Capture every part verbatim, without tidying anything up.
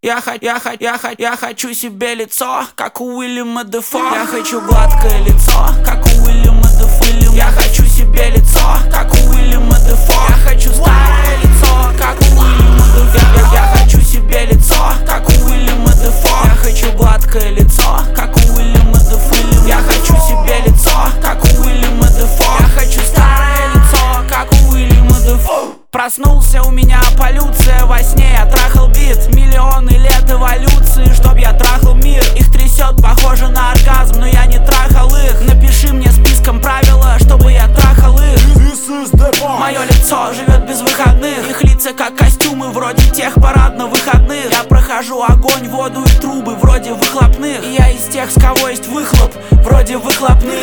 Я хочу, я хочу, я хочу, я хочу себе лицо, как у Уильяма Дефо. Я хочу гладкое лицо, как у Уильяма Дефо. Я хочу себе лицо, как у Уильяма Дефо. Я хочу старое лицо, как у Уильяма Дефо. Я, я хочу себе лицо, как у Уильяма Дефо. Я хочу гладкое лицо, как у Уильяма Дефо. Я хочу себе лицо, как у Уильяма Дефо. Я хочу старое лицо, как у Уильяма Дефо. Проснулся, у меня полюция во сне. Я трахал бит, миллионы лет эволюции, чтоб я трахал мир. Их трясет, похоже на оргазм, но я не трахал их. Напиши мне списком правила, чтобы я трахал их. Мое лицо живет без выходных. Их лица как костюмы, вроде тех парад на выходных. Я прохожу огонь, воду и трубы, вроде выхлопных. И я из тех, с кого есть выхлоп, вроде выхлопных.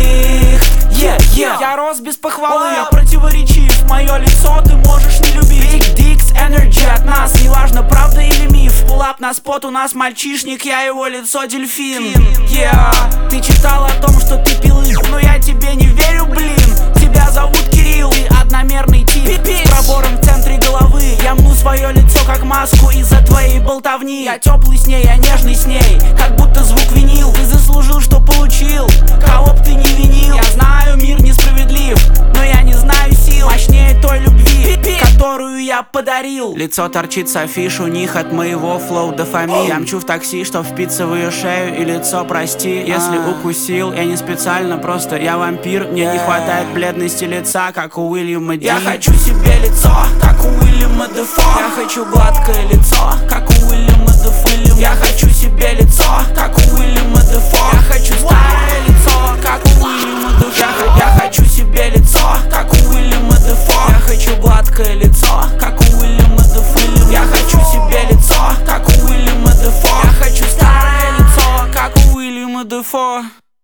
Yeah, yeah. Я рос без похвалы, я противоречив. Мое лицо ты можешь не любить. Big Dicks Energy от нас, неважно, правда или миф. Пулап на спот, у нас мальчишник, я его лицо дельфин. Yeah. Ты читал о том, что ты пил, но я тебе не верю, блин. Тебя зовут Кирилл, ты одномерный тип с пробором в центре головы. Я мну свое лицо как маску из-за твоей болтовни. Я теплый с ней, я нежный с ней, как будто звук винил. Ты заслужил, что получил, кого б ты не винил. Я знаю, мир несправедлив, но я не знаю сил мощнее той любви, которую я подарил. Лицо торчит с афиш, у них от моего флоу дофамин. Я мчу в такси, чтоб впиться в ее шею, и лицо прости, если укусил. Я не специально, просто я вампир. Мне не хватает бледности лица, как у Уильяма Ди. Я хочу себе лицо, как у Уильяма Дефо. Я хочу гладкое лицо, как у Уильяма Дефо. Я хочу себе лицо, как у Уильяма Дефо. Я хочу старое лицо, как у Уильяма Дефо. Я, я хочу себе лицо, как у Уильяма Дефо. Я хочу гладкое лицо, как у Уильяма Дефо. Я хочу себе лицо, как у Уильяма Дефо. Я хочу старое лицо, как у Уильяма Дефо.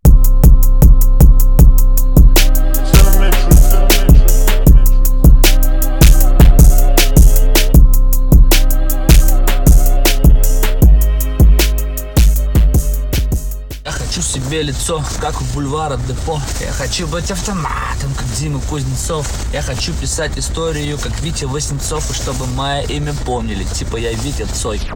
Я хочу себе лицо, как у бульвара Депо. Я хочу быть автоматом, как Дима Кузнецов. Я хочу писать историю, как Витя Васнецов, и чтобы мое имя помнили, типа я Витя Цой.